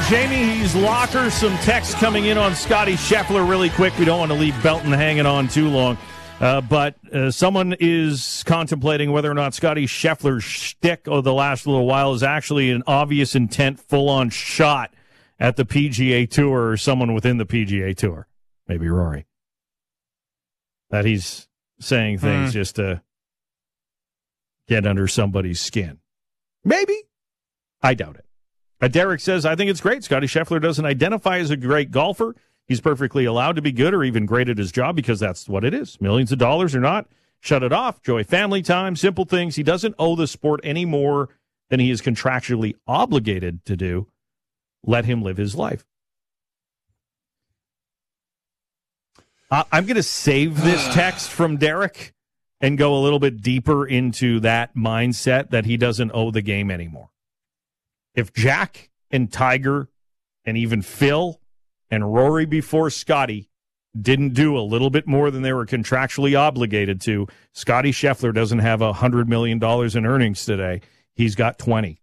Jamie's locker. Some text coming in on Scotty Scheffler really quick. We don't want to leave Belton hanging on too long. But someone is contemplating whether or not Scotty Scheffler's shtick of the last little while is actually an obvious intent, full-on shot at the PGA Tour or someone within the PGA Tour. Maybe Rory. That he's saying things just to get under somebody's skin. Maybe. I doubt it. Derek says, I think it's great. Scotty Scheffler doesn't identify as a great golfer. He's perfectly allowed to be good or even great at his job because that's what it is. Millions of dollars or not, shut it off. Enjoy family time, simple things. He doesn't owe the sport any more than he is contractually obligated to do. Let him live his life. I'm going to save this text from Derek and go a little bit deeper into that mindset that he doesn't owe the game anymore. If Jack and Tiger and even Phil and Rory before Scotty didn't do a little bit more than they were contractually obligated to, Scotty Scheffler doesn't have $100 million in earnings today. He's got 20.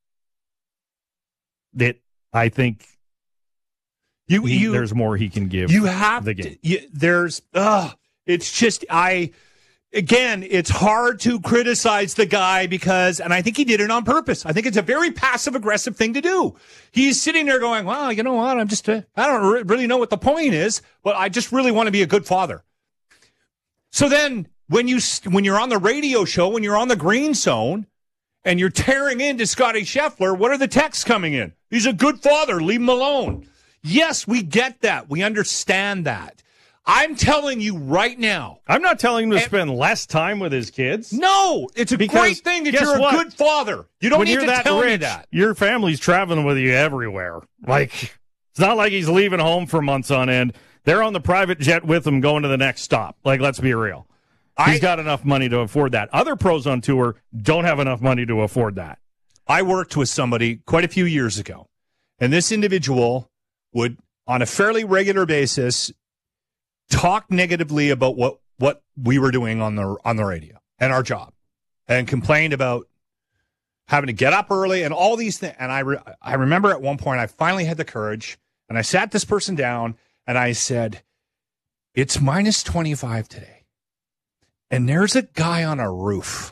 That I think there's more he can give. You have the game. It's just Again, it's hard to criticize the guy because, and I think he did it on purpose. I think it's a very passive-aggressive thing to do. He's sitting there going, well, you know what? I don't really know what the point is, but I just really want to be a good father. So then when you're on the radio show, when you're on the Green Zone, and you're tearing into Scotty Scheffler, what are the texts coming in? He's a good father. Leave him alone. Yes, we get that. We understand that. I'm telling you right now. I'm not telling him to spend less time with his kids. No, it's a great thing that you're a good father. You don't need to tell me that. Your family's traveling with you everywhere. Like, it's not like he's leaving home for months on end. They're on the private jet with him going to the next stop. Like, let's be real. He's got enough money to afford that. Other pros on tour don't have enough money to afford that. I worked with somebody quite a few years ago, and this individual would, on a fairly regular basis, talk negatively about what we were doing on the radio and our job, and complained about having to get up early and all these things. And I remember at one point I finally had the courage, and I sat this person down and I said, it's minus 25 today, and there's a guy on a roof.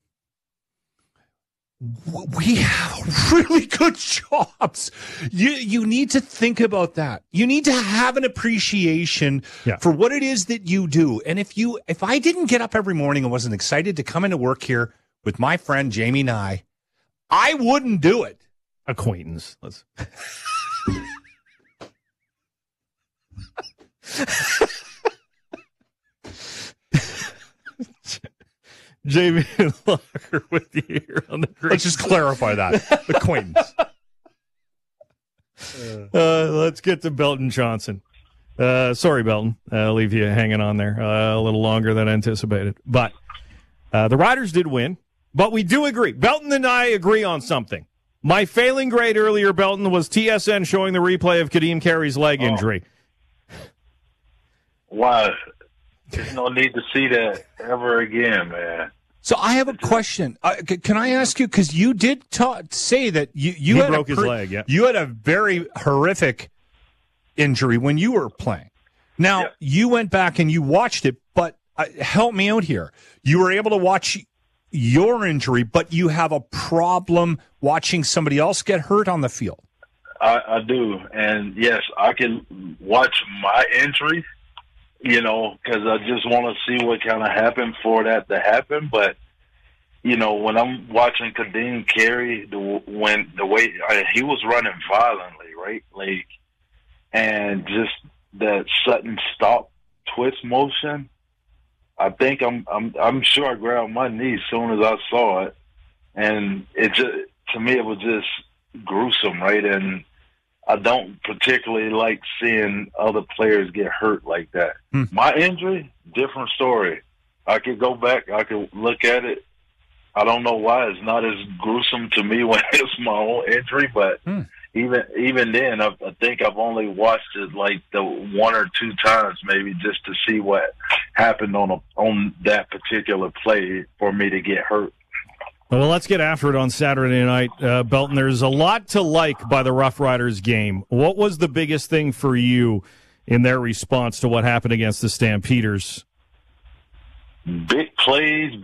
We have really good jobs. You need to think about that. You need to have an appreciation for what it is that you do. And if I didn't get up every morning and wasn't excited to come into work here with my friend Jamie Nye, I wouldn't do it. Acquaintance. Let's. Jamie and Locker with you here on the Green. Let's just clarify that. Acquaintance. Let's get to Belton Johnson. Sorry, Belton. I'll leave you hanging on there a little longer than anticipated. But the Riders did win, but we do agree. Belton and I agree on something. My failing grade earlier, Belton, was TSN showing the replay of Kadeem Carey's leg injury. Wow. There's no need to see that ever again, man. So I have a question. Can I ask you, because you did say that you had broke his leg. Yeah, you had a very horrific injury when you were playing. Now you went back and you watched it, but help me out here. You were able to watch your injury, but you have a problem watching somebody else get hurt on the field. I do, and yes, I can watch my injury. Because I just want to see what kind of happened for that to happen. But, when I'm watching Kadeem Carey, the way he was running violently, right? Like, and just that sudden stop twist motion. I think I'm sure I grabbed my knee as soon as I saw it, and it just, to me, it was just gruesome, right? And I don't particularly like seeing other players get hurt like that. My injury, different story. I could go back. I could look at it. I don't know why it's not as gruesome to me when it's my own injury, but even then, I think I've only watched it like the one or two times maybe just to see what happened on that particular play for me to get hurt. Well, let's get after it on Saturday night, Belton. There's a lot to like by the Rough Riders game. What was the biggest thing for you in their response to what happened against the Stampeders? Big plays,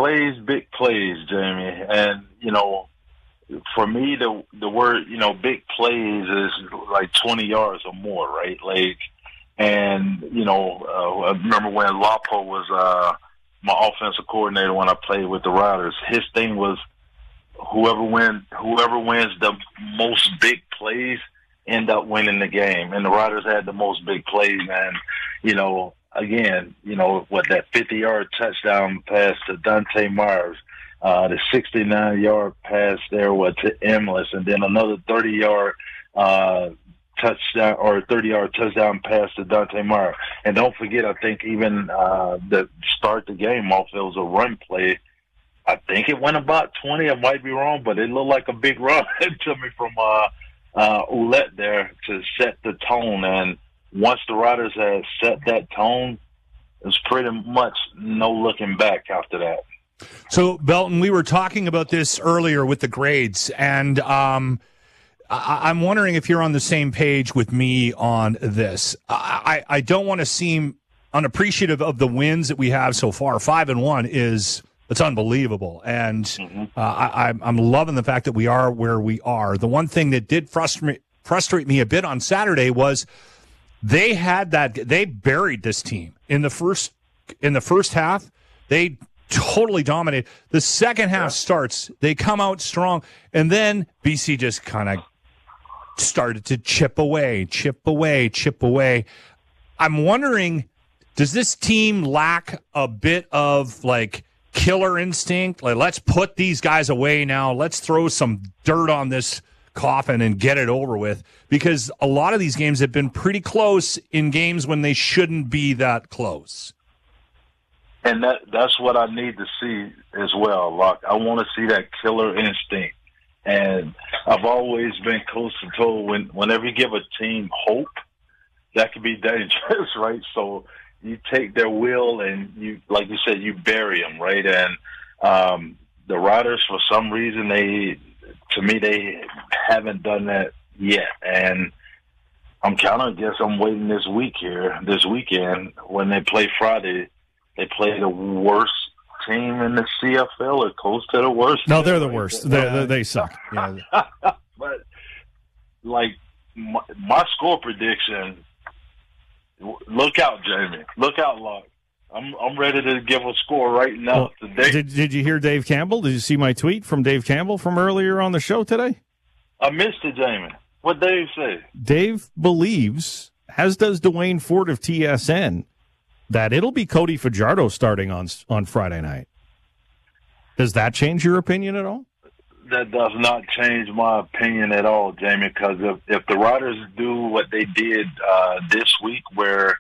Jamie. And, for me, the word, big plays is like 20 yards or more, right? And, I remember when Lapo was my offensive coordinator when I played with the Riders. His thing was whoever wins the most big plays end up winning the game. And the Riders had the most big plays. And, again, what that 50-yard touchdown pass to Dante Myers, the 69-yard pass there to Emlis, and then another 30-yard touchdown or 30-yard touchdown pass to Dante Myers. And don't forget, I think even the start the game off, it was a run play. I think it went about 20. I might be wrong, but it looked like a big run to me from Ouellette there to set the tone. And once the Riders had set that tone, it was pretty much no looking back after that. So, Belton, we were talking about this earlier with the grades, and I'm wondering if you're on the same page with me on this. I don't want to seem unappreciative of the wins that we have so far. 5-1 it's unbelievable, and I'm loving the fact that we are where we are. The one thing that did frustrate me a bit on Saturday was they buried this team in the first half. They totally dominated. The second half starts, they come out strong, and then BC just kind of started to chip away. I'm wondering, does this team lack a bit of killer instinct? Let's put these guys away now. Let's throw some dirt on this coffin and get it over with, because a lot of these games have been pretty close in games when they shouldn't be that close. And that's what I need to see as well, Locke. I want to see that killer instinct. And I've always been close to told whenever you give a team hope, that can be dangerous, right? So you take their will and you, like you said, you bury them, right? And the Riders, for some reason, they haven't done that yet. And I'm I'm waiting this weekend when they play Friday. They play the worst team in the CFL, or close to the worst. No, they're the worst. They suck. Yeah. But my score prediction. Look out, Jamie. Look out, Locke. I'm ready to give a score right now. Today. Did you hear Dave Campbell? Did you see my tweet from Dave Campbell from earlier on the show today? I missed it, Jamie. What Dave say? Dave believes, as does Dwayne Ford of TSN, that it'll be Cody Fajardo starting on Friday night. Does that change your opinion at all? That does not change my opinion at all, Jamie, because if the Riders do what they did this week, where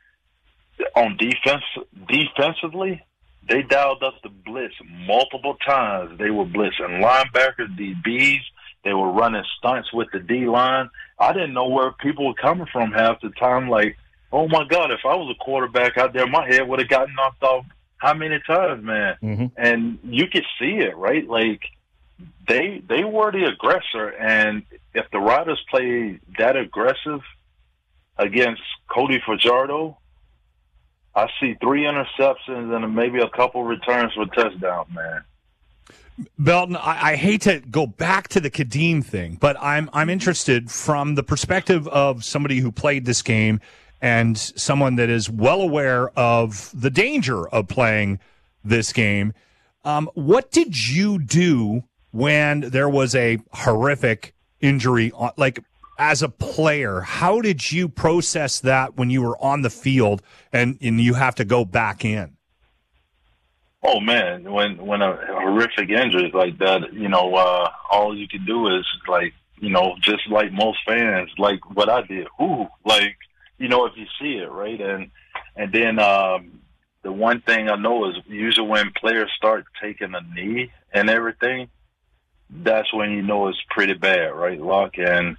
on defensively, they dialed up the blitz multiple times. They were blitzing linebackers, DBs. They were running stunts with the D-line. I didn't know where people were coming from half the time, oh, my God, if I was a quarterback out there, my head would have gotten knocked off how many times, man? Mm-hmm. And you could see it, right? They were the aggressor, and if the Riders play that aggressive against Cody Fajardo, I see 3 interceptions and maybe a couple returns for touchdowns, man. Belton, I hate to go back to the Kadeem thing, but I'm interested from the perspective of somebody who played this game and someone that is well aware of the danger of playing this game. What did you do when there was a horrific injury, as a player? How did you process that when you were on the field and you have to go back in? Oh, man, when a horrific injury is like that, all you can do is, just like most fans, like what I did, if you see it, right? And then the one thing I know is usually when players start taking a knee and everything, that's when you know it's pretty bad, right, Locke? And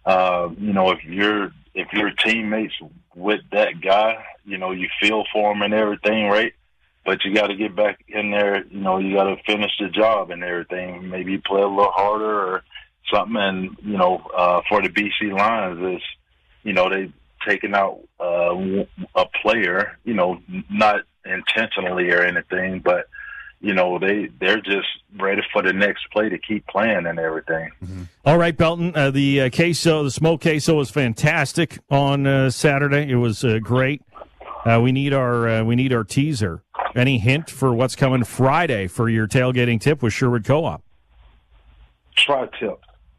if your teammates with that guy, you feel for him and everything, right? but you got to get back in there. You know, you got to finish the job and everything. Maybe play a little harder or something. And, you know, for the BC Lions, is, you know, they've taken out a player, you know, not intentionally or anything, but, you know, they're just ready for the next play to keep playing and everything. Mm-hmm. All right, Belton, the smoked queso was fantastic on Saturday. It was great. We need our teaser. Any hint for what's coming Friday for your tailgating tip with Sherwood Co-op? Tri-tip.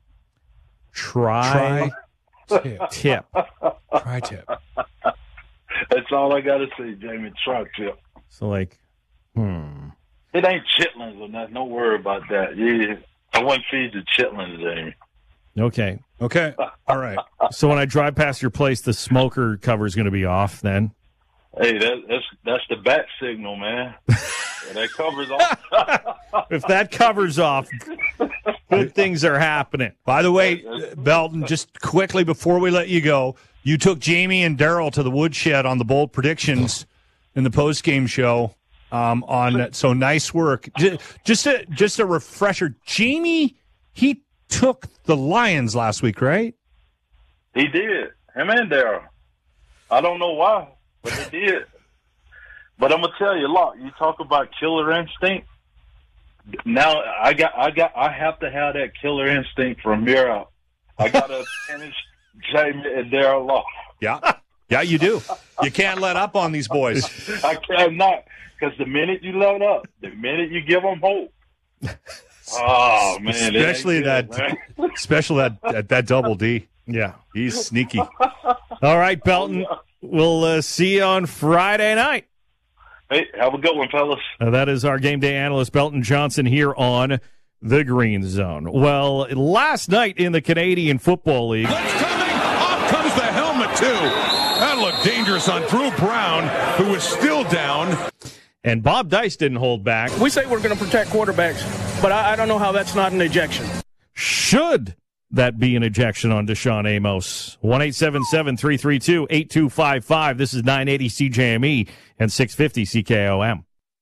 Tri-tip. Tri-tip. That's all I got to say, Jamie. Tri-tip. So, like, It ain't chitlins or nothing. Don't worry about that. Yeah, I wouldn't feed the chitlins, Jamie. Okay. All right. So when I drive past your place, the smoker cover is going to be off then? Hey, that's the bat signal, man. That covers off. If that covers off, good things are happening. By the way, Belton, just quickly before we let you go, you took Jamie and Daryl to the woodshed on the bold predictions in the post-game show. So nice work. Just a refresher. Jamie, he took the Lions last week, right? He did. Him and Daryl. I don't know why, but he did. But I'm gonna tell you, Locke, you talk about killer instinct. Now I have to have that killer instinct from here out. I gotta finish Jamie and Daryl Locke. Yeah, you do. You can't let up on these boys. I cannot. Because the minute you load up, the minute you give them hope, oh man, especially that double D. Yeah, he's sneaky. All right, Belton, we'll see you on Friday night. Hey, have a good one, fellas. That is our game day analyst Belton Johnson here on the Green Zone. Well, last night in the Canadian Football League, Blitz coming, off comes the helmet too. That looked dangerous on Drew Brown, who was still down. And Bob Dice didn't hold back. We say we're going to protect quarterbacks, but I don't know how that's not an ejection. Should that be an ejection on Deshaun Amos? 1-877-332-8255. This is 980 CJME and 650 CKOM.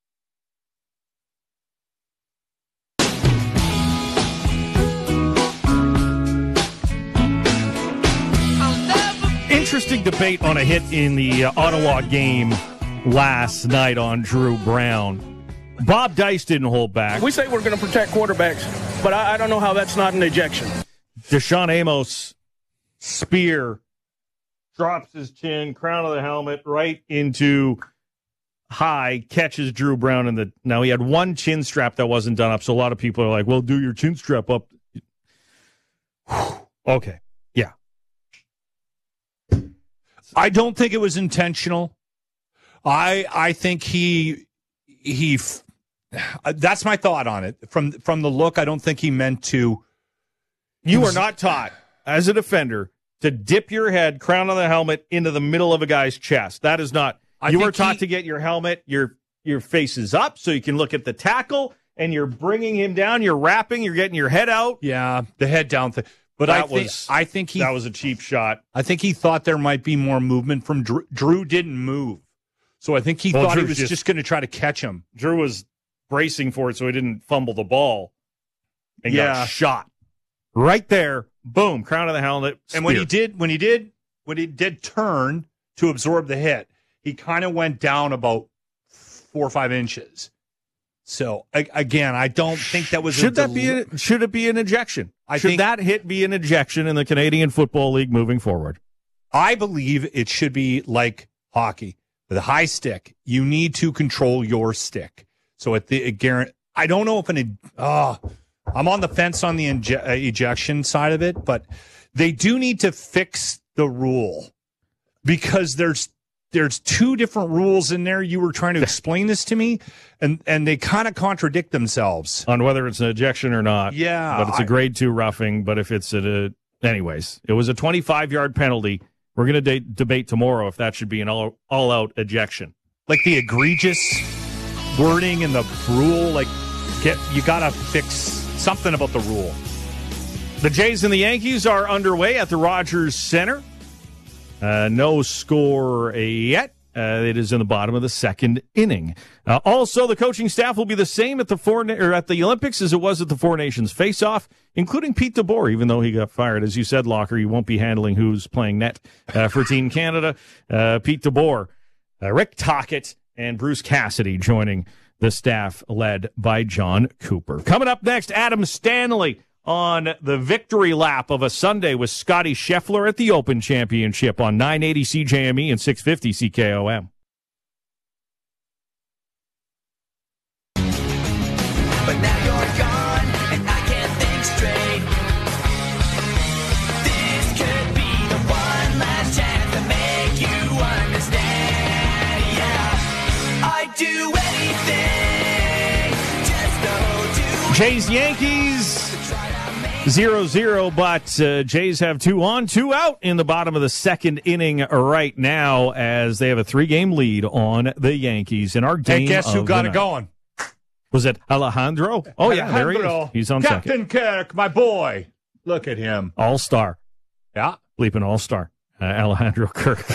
Interesting debate on a hit in the Ottawa game last night on Drew Brown. Bob Dice didn't hold back. We say we're going to protect quarterbacks, but I don't know how that's not an ejection. Deshaun Amos spear drops his chin, crown of the helmet, right into high, catches Drew Brown in the. Now he had one chin strap that wasn't done up, so a lot of people are like, "Well, do your chin strap up." Okay, yeah. I don't think it was intentional. I think he that's my thought on it. From the look, I don't think he meant to. You are not taught as a defender to dip your head, crown of the helmet, into the middle of a guy's chest. That is not. You are taught to get your helmet, your face is up so you can look at the tackle, and you're bringing him down. You're wrapping. You're getting your head out. Yeah, the head down thing. But I think that was a cheap shot. I think he thought there might be more movement from Drew. Drew didn't move. So I think he thought he was just going to try to catch him. Drew was bracing for it so he didn't fumble the ball and got shot. Right there, boom, crown of the helmet. Spear. And when he did turn to absorb the hit, he kind of went down about 4 or 5 inches. So again, I don't think that was. Should it be an ejection? Should that hit be an ejection in the Canadian Football League moving forward? I believe it should be like hockey. The high stick, you need to control your stick. So I don't know if I'm on the fence on the ejection side of it, but they do need to fix the rule because there's 2 different rules in there. You were trying to explain this to me, and they kind of contradict themselves on whether it's an ejection or not. Yeah, but it's a grade 2 roughing. But if it's anyways, it was a 25-yard penalty. We're going to debate tomorrow if that should be an all-out ejection. Like the egregious wording in the rule, you got to fix something about the rule. The Jays and the Yankees are underway at the Rogers Center. No score yet. It is in the bottom of the second inning. Also, the coaching staff will be the same at the Olympics as it was at the Four Nations face-off, including Pete DeBoer, even though he got fired. As you said, Locker, he won't be handling who's playing net for Team Canada. Pete DeBoer, Rick Tocchet, and Bruce Cassidy joining the staff led by John Cooper. Coming up next, Adam Stanley on the victory lap of a Sunday with Scotty Scheffler at the Open Championship on 980 CJME and 650 CKOM. But now you're gone, and I can't think straight. This could be the one last chance to make you understand. Yeah, I'd do anything just to do. Jays Yankees 0-0, but Jays have 2 on, 2 out in the bottom of the second inning right now as they have a 3-game lead on the Yankees. In our game, hey, guess who got it going? Was it Alejandro? Oh, yeah, there he is. He's on Captain second. Kirk, my boy. Look at him. All-star. Yeah. Bleeping all-star. Alejandro Kirk.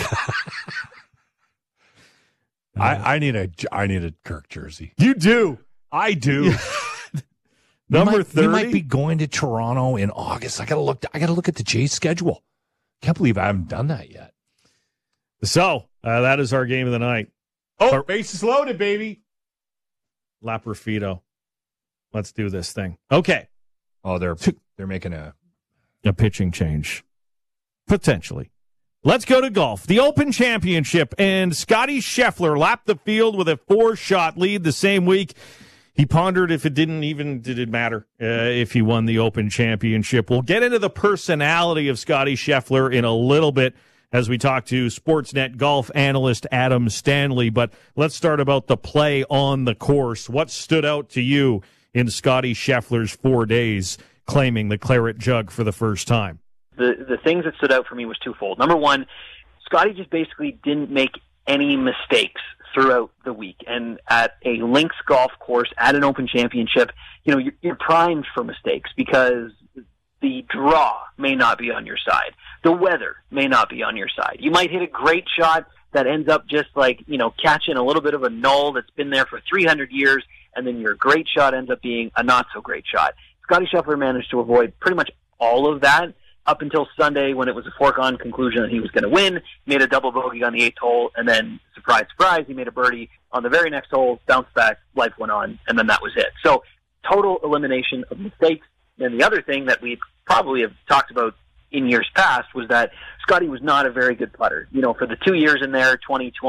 I need a Kirk jersey. You do. I do. Number 30. We might be going to Toronto in August. I gotta look at the Jays schedule. Can't believe I haven't done that yet. So, that is our game of the night. Oh, bases loaded, baby. Laprofito. Let's do this thing. Okay. Oh, they're making a pitching change. Potentially. Let's go to golf. The Open Championship, and Scotty Scheffler lapped the field with a 4-shot lead the same week. He pondered if did it matter if he won the Open Championship. We'll get into the personality of Scotty Scheffler in a little bit as we talk to Sportsnet golf analyst Adam Stanley. But let's start about the play on the course. What stood out to you in Scotty Scheffler's 4 days claiming the Claret Jug for the first time? The things that stood out for me was twofold. Number one, Scotty just basically didn't make any mistakes throughout the week. And at a links golf course, at an Open Championship, you're primed for mistakes because the draw may not be on your side. The weather may not be on your side. You might hit a great shot that ends up just catching a little bit of a null that's been there for 300 years, and then your great shot ends up being a not-so-great shot. Scotty Scheffler managed to avoid pretty much all of that up until Sunday when it was a foregone conclusion that he was going to win. He made a double bogey on the 8th hole, and then, surprise, surprise, he made a birdie on the very next hole, bounced back, life went on, and then that was it. So total elimination of mistakes. And the other thing that we probably have talked about in years past was that Scotty was not a very good putter. For the 2 years in there,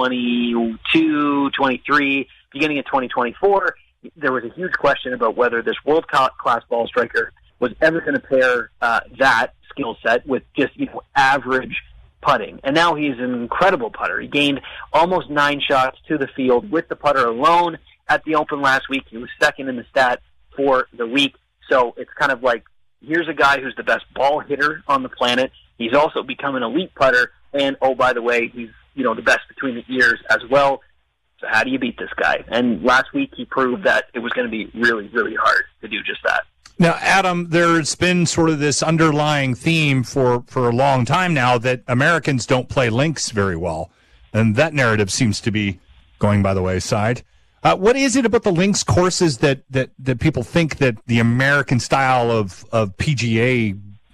2022, 23, beginning of 2024, there was a huge question about whether this world-class ball striker was ever going to pair that skill set with just average putting. And now he's an incredible putter. He gained almost 9 shots to the field with the putter alone at the Open last week. He was second in the stat for the week. So it's kind of like, here's a guy who's the best ball hitter on the planet. He's also become an elite putter. And, oh, by the way, he's, the best between the ears as well. So how do you beat this guy? And last week he proved that it was going to be really, really hard to do just that. Now, Adam, there's been sort of this underlying theme for a long time now that Americans don't play links very well. And that narrative seems to be going by the wayside. What is it about the links courses that people think that the American style of PGA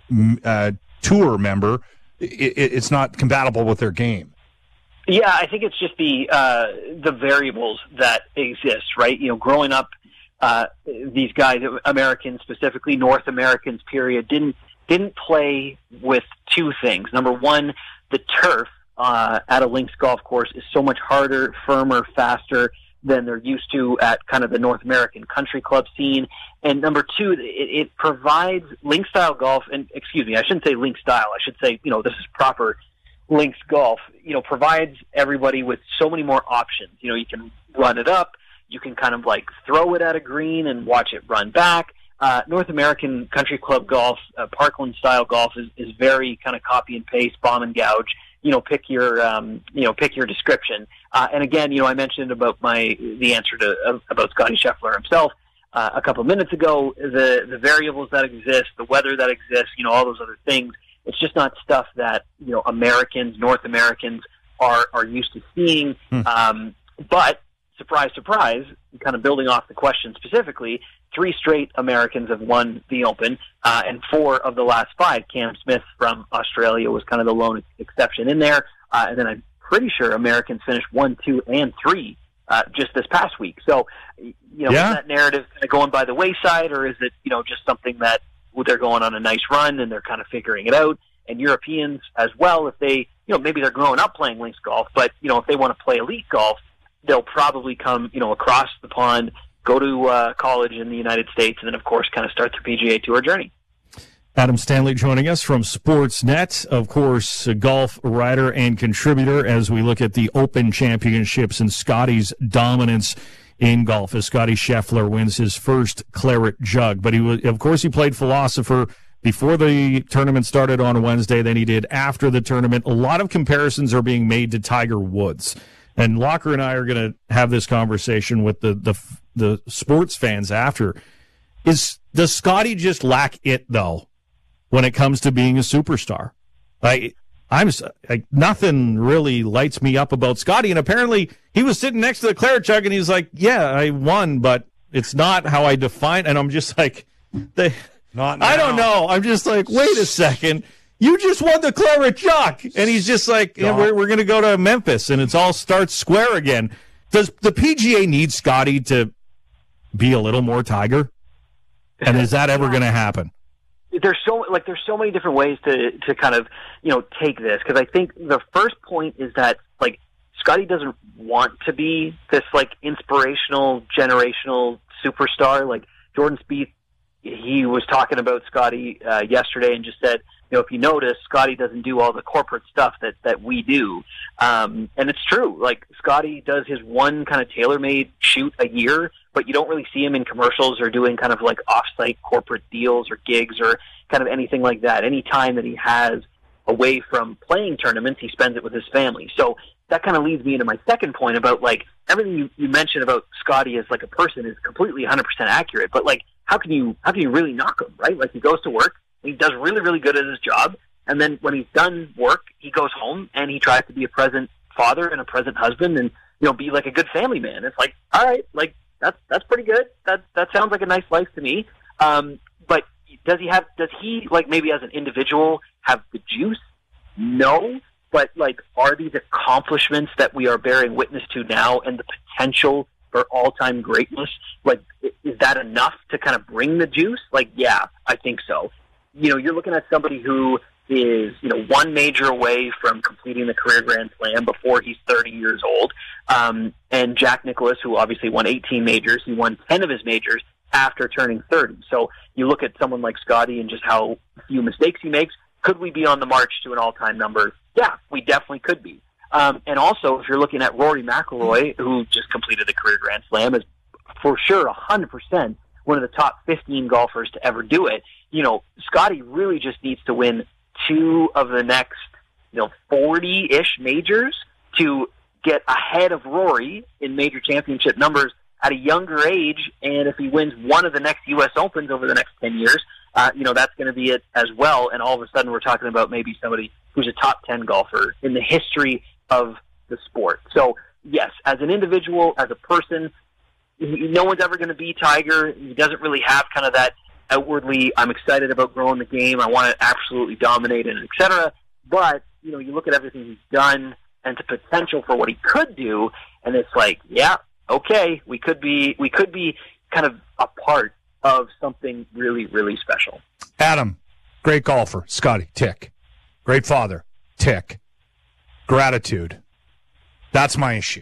tour member, it's not compatible with their game? Yeah, I think it's just the variables that exist, right? Growing up, these guys, Americans specifically, North Americans, period, didn't play with two things. Number one, the turf at a links golf course is so much harder, firmer, faster than they're used to at kind of the North American country club scene. And number two, it provides links style golf, and excuse me, I shouldn't say links style, I should say, this is proper links golf, provides everybody with so many more options. You can run it up, you can kind of throw it at a green and watch it run back. North American country club golf, Parkland style golf is very kind of copy and paste, bomb and gouge. Pick your description. And again, I mentioned about the answer to about Scotty Scheffler himself a couple of minutes ago. The variables that exist, the weather that exists, all those other things. It's just not stuff that North Americans are used to seeing. But surprise, surprise, kind of building off the question specifically, 3 straight Americans have won the Open, and 4 of the last 5. Cam Smith from Australia was kind of the lone exception in there, and then I'm pretty sure Americans finished 1, 2, and 3 just this past week. So, is that narrative kind of going by the wayside, or is it, just something that they're going on a nice run and they're kind of figuring it out? And Europeans as well, if they, maybe they're growing up playing links golf, but, if they want to play elite golf, they'll probably come, across the pond, go to college in the United States, and then, of course, kind of start their PGA Tour journey. Adam Stanley joining us from Sportsnet, of course, a golf writer and contributor as we look at the Open Championships and Scotty's dominance in golf as Scotty Scheffler wins his first Claret Jug. But he played philosopher before the tournament started on Wednesday, then he did after the tournament. A lot of comparisons are being made to Tiger Woods. And Locker and I are going to have this conversation with the sports fans after. Does Scotty just lack it, though, when it comes to being a superstar? Nothing really lights me up about Scotty. And apparently he was sitting next to the Claret Jug and he's like, yeah, I won, but it's not how I define. And I'm just like, I don't know. I'm just like, wait a second. You just won the Claret Jug. And he's just like, we're going to go to Memphis and it all starts square again. Does the PGA need Scotty to be a little more Tiger? And is that ever going to happen? There's so many different ways to kind of, take this. Because I think the first point is that, Scotty doesn't want to be this, inspirational, generational superstar. Like, Jordan Spieth, he was talking about Scotty yesterday and just said, if you notice, Scotty doesn't do all the corporate stuff that we do. And it's true. Scotty does his one kind of tailor-made shoot a year, but you don't really see him in commercials or doing kind of off-site corporate deals or gigs or kind of anything like that. Any time that he has away from playing tournaments, he spends it with his family. So that kind of leads me into my second point about, everything you mentioned about Scotty as, a person is completely 100% accurate. But, how can you really knock him, right? He goes to work, he does really, really good at his job, and then when he's done work, he goes home and he tries to be a present father and a present husband and, be a good family man. It's all right, that's pretty good. That sounds like a nice life to me. But does he maybe as an individual have the juice? No. But are these accomplishments that we are bearing witness to now and the potential for all-time greatness, is that enough to kind of bring the juice? Yeah, I think so. You're looking at somebody who is, one major away from completing the career Grand Slam before he's 30 years old. And Jack Nicklaus, who obviously won 18 majors, he won 10 of his majors after turning 30. So you look at someone like Scotty and just how few mistakes he makes. Could we be on the march to an all-time number? Yeah, we definitely could be. And also, if you're looking at Rory McIlroy, who just completed the career Grand Slam, is for sure 100% one of the top 15 golfers to ever do it. Scotty really just needs to win 2 of the next, 40-ish majors to get ahead of Rory in major championship numbers at a younger age. And if he wins one of the next U.S. Opens over the next 10 years, that's going to be it as well. And all of a sudden we're talking about maybe somebody who's a top 10 golfer in the history of the sport. So, yes, as an individual, as a person, no one's ever going to be Tiger. He doesn't really have kind of that outwardly, I'm excited about growing the game, I want to absolutely dominate it, etc. But, you look at everything he's done and the potential for what he could do, and it's yeah, okay, we could be kind of a part of something really, really special. Adam, great golfer. Scotty, tick. Great father, tick. Gratitude. That's my issue.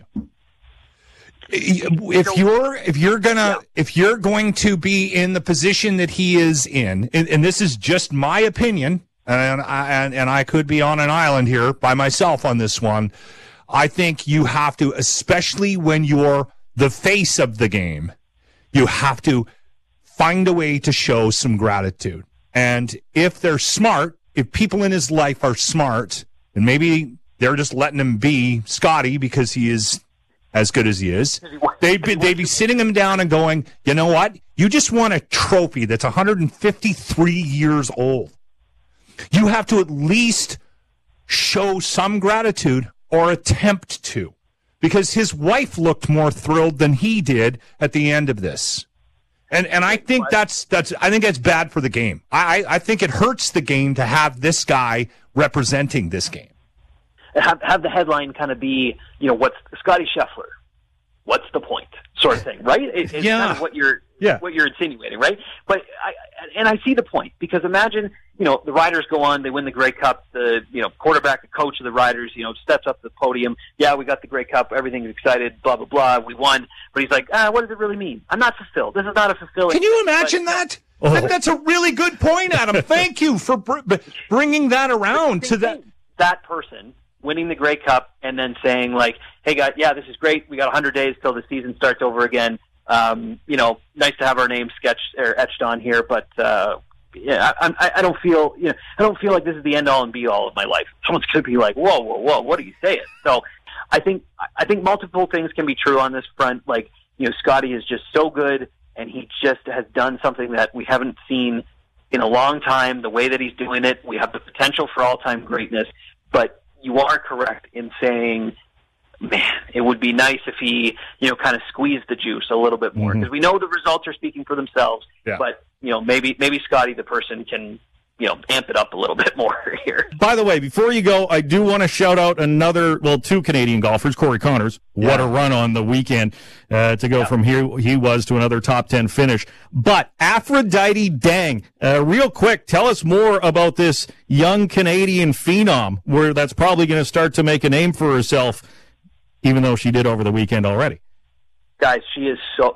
If you're going to be in the position that he is in, and this is just my opinion, and I could be on an island here by myself on this one, I think you have to, especially when you're the face of the game, you have to find a way to show some gratitude. And if they're smart, if people in his life are smart, and maybe they're just letting him be Scotty because he is as good as he is, they'd be sitting him down and going, you know what? You just won a trophy that's 153 years old. You have to at least show some gratitude, or attempt to, because his wife looked more thrilled than he did at the end of this. And I think that's bad for the game. I think it hurts the game to have this guy representing this game. Have the headline kind of be, what's Scotty Scheffler? What's the point? Sort of thing, right? It's kind of what you're insinuating, right? But I see the point, because imagine, the riders go on, they win the Grey Cup, the quarterback, the coach of the riders, steps up to the podium. Yeah, we got the Grey Cup, everything's excited, blah blah blah, we won. But he's like, what does it really mean? I'm not fulfilled. This is not a fulfilling. Can you imagine that? That's a really good point, Adam. Thank you for bringing that around to that. That person winning the Grey Cup and then saying like, hey guys, yeah, this is great. We got 100 days till the season starts over again. Nice to have our name sketched or etched on here, but I don't feel like this is the end all and be all of my life. Someone's going to be like, whoa, what are you saying? So I think multiple things can be true on this front. Like, Scotty is just so good, and he just has done something that we haven't seen in a long time. The way that he's doing it, we have the potential for all-time greatness. But you are correct in saying, man, it would be nice if he, kind of squeezed the juice a little bit more, because we know the results are speaking for themselves. Yeah. But maybe Scotty, the person, can amp it up a little bit more here. By the way, before you go, I do want to shout out two Canadian golfers. Corey Connors, what a run on the weekend to go from here he was to another top 10 finish. But Aphrodite Dang, real quick, tell us more about this young Canadian phenom, where that's probably going to start to make a name for herself, even though she did over the weekend already. Guys, she is so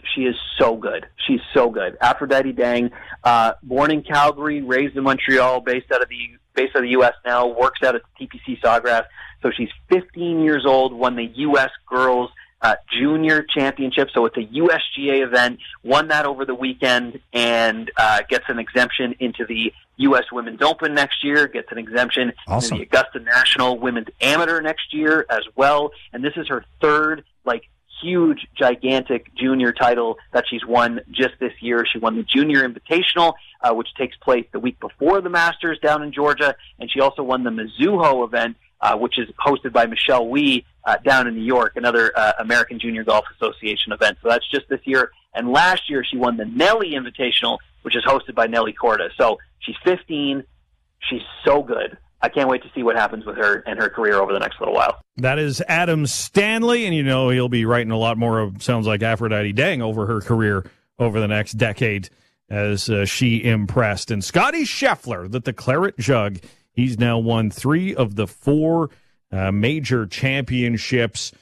good. She's so good. Aphrodite Dang, born in Calgary, raised in Montreal, based out of the U.S. now, works out at the TPC Sawgrass. So she's 15 years old, won the U.S. Girls Junior Championship. So it's a USGA event, won that over the weekend, and gets an exemption into the U.S. Women's Open next year, gets an exemption into the Augusta National Women's Amateur next year as well. And this is her third, huge, gigantic junior title that she's won just this year. She won the Junior Invitational, which takes place the week before the Masters down in Georgia, and she also won the Mizuho event, which is hosted by Michelle Wie down in New York, another American Junior Golf Association event. So that's just this year. And last year she won the Nelly Invitational, which is hosted by Nelly Corda. So she's 15. She's so good. I can't wait to see what happens with her and her career over the next little while. That is Adam Stanley, and he'll be writing a lot more of, sounds like, Aphrodite Dang over her career over the next decade as she impressed. And Scotty Scheffler, the Claret Jug, he's now won 3 of the 4 major championships,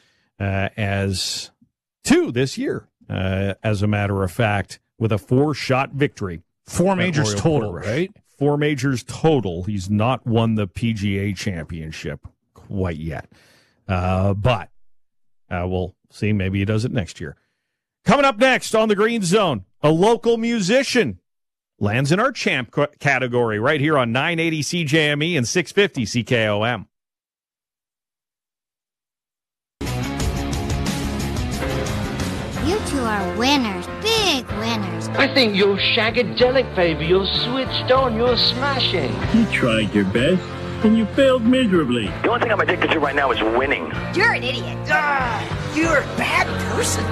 as 2 this year, as a matter of fact, with a 4-shot victory. 4 majors total, right? 4 majors total. He's not won the PGA Championship quite yet. But we'll see. Maybe he does it next year. Coming up next on the Green Zone, a local musician lands in our champ category right here on 980 CJME and 650 CKOM. You two are winners, big winners. I think you're shagadelic, baby. You're switched on. You're smashing. You tried your best, and you failed miserably. The only thing I'm addicted to right now is winning. You're an idiot. You're a bad person.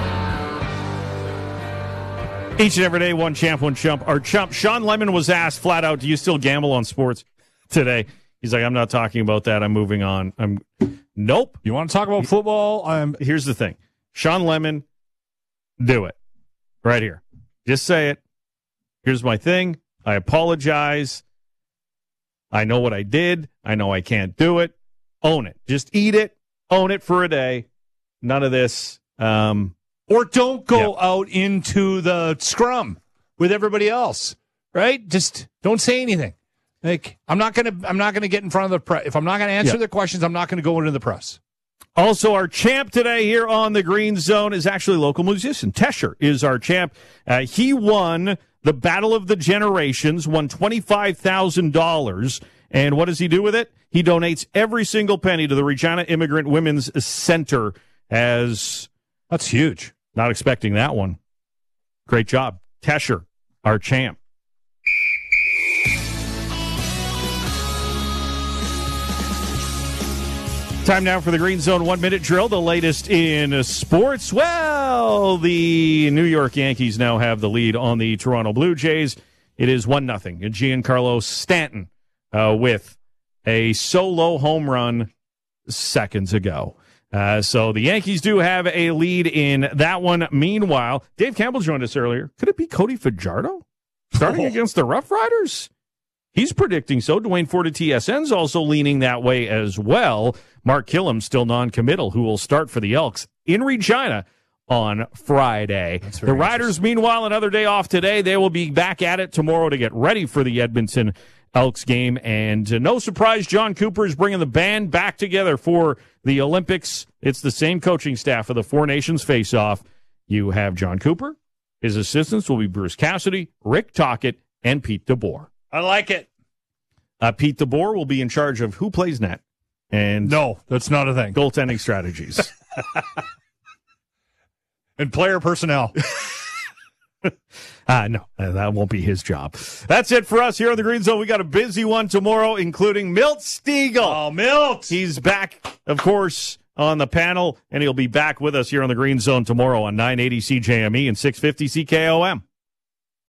Each and every day, one champ, one chump. Our chump, Sean Lemon, was asked flat out, do you still gamble on sports today? He's like, I'm not talking about that. I'm moving on. Nope. You want to talk about football? Here's the thing. Sean Lemon, do it. Right here. Just say it. Here's my thing. I apologize. I know what I did. I know I can't do it. Own it. Just eat it. Own it for a day. None of this. Or don't go out into the scrum with everybody else, right? Just don't say anything. Like, I'm not gonna get in front of the press. If I'm not gonna answer their questions, I'm not gonna go into the press. Also, our champ today here on the Green Zone is actually a local musician. Tesher is our champ. He won the Battle of the Generations, won $25,000. And what does he do with it? He donates every single penny to the Regina Immigrant Women's Center. That's huge. Not expecting that one. Great job. Tesher, our champ. Time now for the Green Zone 1-minute drill, the latest in sports. Well, the New York Yankees now have the lead on the Toronto Blue Jays. It is 1-0. Giancarlo Stanton with a solo home run seconds ago. So the Yankees do have a lead in that one. Meanwhile, Dave Campbell joined us earlier. Could it be Cody Fajardo starting against the Rough Riders? He's predicting so. Dwayne Ford at TSN's also leaning that way as well. Mark Killam still non-committal, who will start for the Elks in Regina on Friday. The Riders, meanwhile, another day off today. They will be back at it tomorrow to get ready for the Edmonton Elks game. And no surprise, John Cooper is bringing the band back together for the Olympics. It's the same coaching staff of the Four Nations face-off. You have John Cooper. His assistants will be Bruce Cassidy, Rick Tocchet, and Pete DeBoer. I like it. Pete DeBoer will be in charge of who plays net. And no, that's not a thing. Goaltending strategies. And player personnel. No, that won't be his job. That's it for us here on the Green Zone. We got a busy one tomorrow, including Milt Stegall. Oh, Milt! He's back, of course, on the panel, and he'll be back with us here on the Green Zone tomorrow on 980 CJME and 650 CKOM.